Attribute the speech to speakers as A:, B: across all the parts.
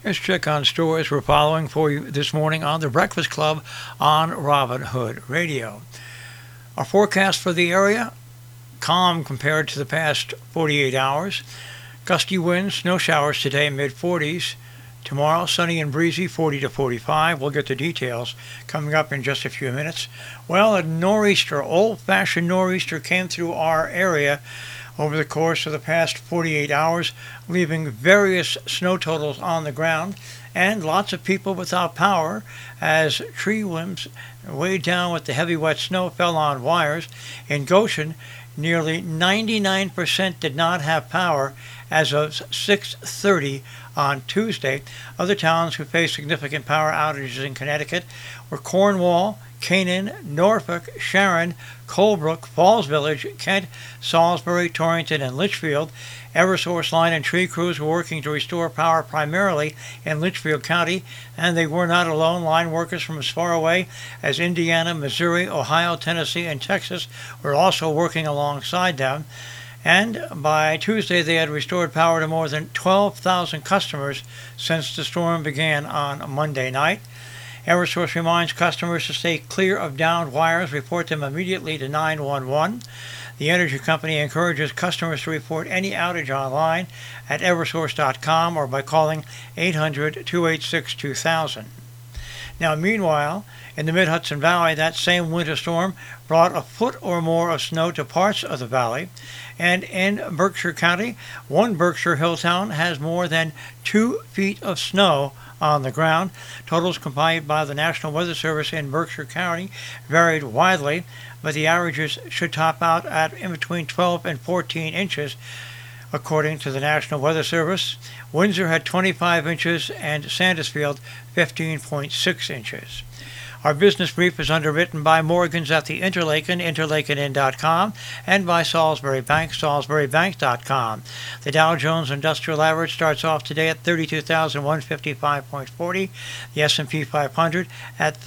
A: Here's a check on stores we're following for you this morning on The Breakfast Club on Robin Hood Radio. Our forecast for the area, calm compared to the past 48 hours. Gusty winds, snow showers today, mid-40s. Tomorrow, sunny and breezy, 40 to 45. We'll get the details coming up in just a few minutes. Well, a nor'easter, old-fashioned nor'easter, came through our area over the course of the past 48 hours, leaving various snow totals on the ground and lots of people without power as tree limbs weighed down with the heavy wet snow fell on wires. In Goshen, nearly 99% did not have power as of 6:30 on Tuesday. Other towns who faced significant power outages in Connecticut were Cornwall, Canaan, Norfolk, Sharon, Colebrook, Falls Village, Kent, Salisbury, Torrington, and Litchfield. Eversource line and tree crews were working to restore power primarily in Litchfield County, and they were not alone. Line workers from as far away as Indiana, Missouri, Ohio, Tennessee, and Texas were also working alongside them. And by Tuesday, they had restored power to more than 12,000 customers since the storm began on Monday night. Eversource reminds customers to stay clear of downed wires, report them immediately to 911. The energy company encourages customers to report any outage online at eversource.com or by calling 800-286-2000. Now, meanwhile, in the Mid-Hudson Valley, that same winter storm brought a foot or more of snow to parts of the valley. And in Berkshire County, one Berkshire hill town has more than 2 feet of snow on the ground. Totals compiled by the National Weather Service in Berkshire County varied widely, but the averages should top out at in between 12 and 14 inches, according to the National Weather Service. Windsor had 25 inches and Sandusfield 15.6 inches. Our business brief is underwritten by Morgans at the Interlaken, interlakenin.com, and by Salisbury Bank, salisburybank.com. The Dow Jones Industrial Average starts off today at 32,155.40, the S&P 500 at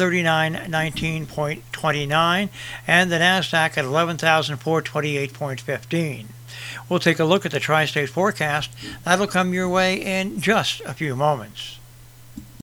A: 3919.29, and the NASDAQ at 11,428.15. We'll take a look at the tri-state forecast. That'll come your way in just a few moments.